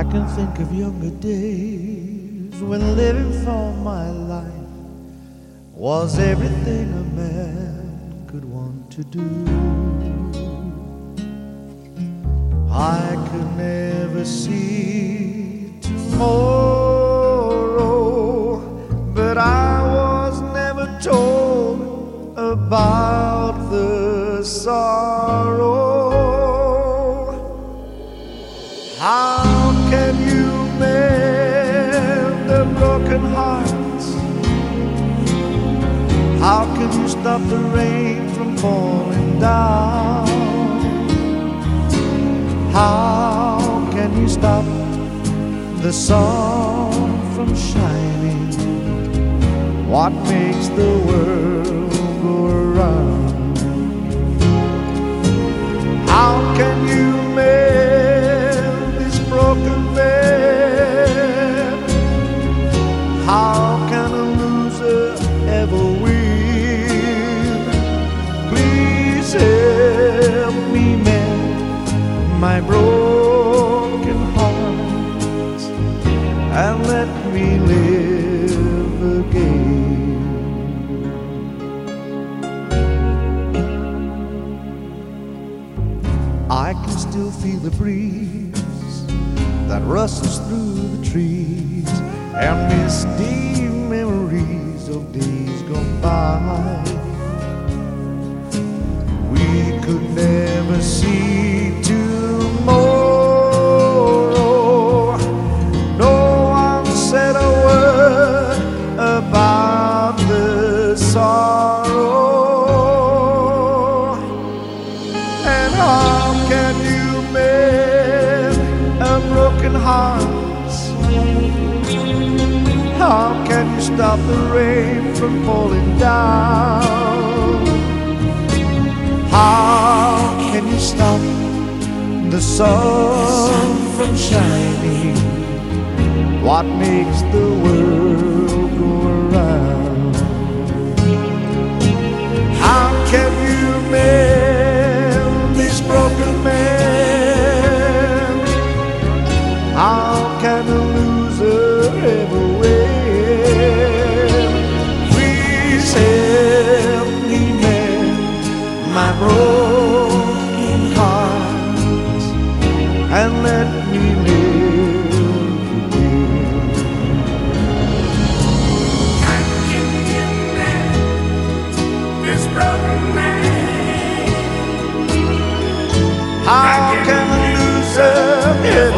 I can think of younger days when living for my life was everything a man could want to do. I could never see tomorrow, but I was never told about the sorrow. How can you mend a broken heart? How can you stop the rain from falling down? How can you stop the sun from shining? What makes the world go around? How can you mend this broken man? How can a loser ever win? Please help me mend my broken heart and let me live again. I can still feel the breeze that rustles through the trees and misty memories of days gone by. We could never see tomorrow. No one said a word about the sorrow. And how can you mend a broken heart? How can you stop the rain from falling down? How can you stop the sun from shining? What makes the world go around? How can you mend this broken man? How can a loser ever win? Please help me mend my broken heart and let me live again. Can you mend this broken man? How can a loser ever